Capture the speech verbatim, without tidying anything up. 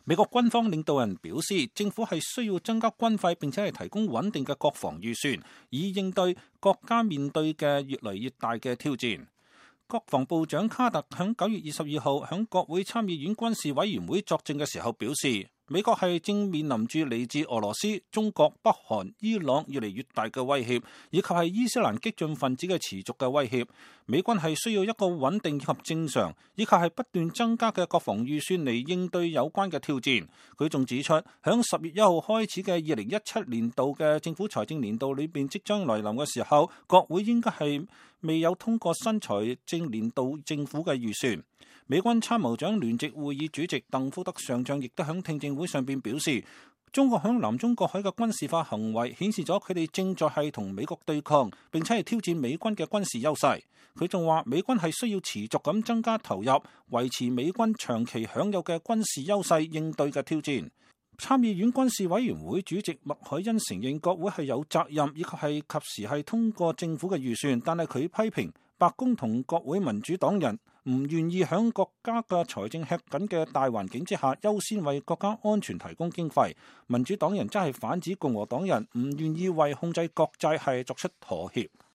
美國軍方領導人表示，政府係需要增加軍費，並且係提供穩定嘅國防預算，以應對國家面對嘅越嚟越大嘅挑戰。國防部長卡特響九月二十二號響國會參議院軍事委員會作證嘅時候表示，美國係正面臨住嚟自俄羅斯、中國、北韓、伊朗越嚟越大嘅威脅，以及係伊斯蘭激進分子嘅持續嘅威脅。美軍係需要一個穩定以及正常，以及係不斷增加嘅國防預算嚟應對有關嘅挑戰。佢仲指出，響十月一號開始嘅二零一七年度嘅政府財政年度裏邊即將來臨嘅時候，國會應該係未有通過新財政年度政府嘅預算。美軍參謀長聯席會議主席鄧福德上將亦都響聽證會上邊表示，中國響南中國海嘅軍事化行為顯示咗佢哋正在係同美國對抗，並且係挑戰美軍嘅軍事優勢。佢仲話美軍係需要持續咁增加投入，維持美軍長期享有嘅軍事優勢，應對嘅挑戰。參議院軍事委員會主席麥凱恩承認國會係有責任，以及係及時係通過政府嘅預算，但係佢批評白宮同國會民主黨人唔願意響國家嘅財政吃緊嘅大環境之下，優先為國家安全提供經費。民主黨人真係反指共和黨人唔願意為控制國債係作出妥協。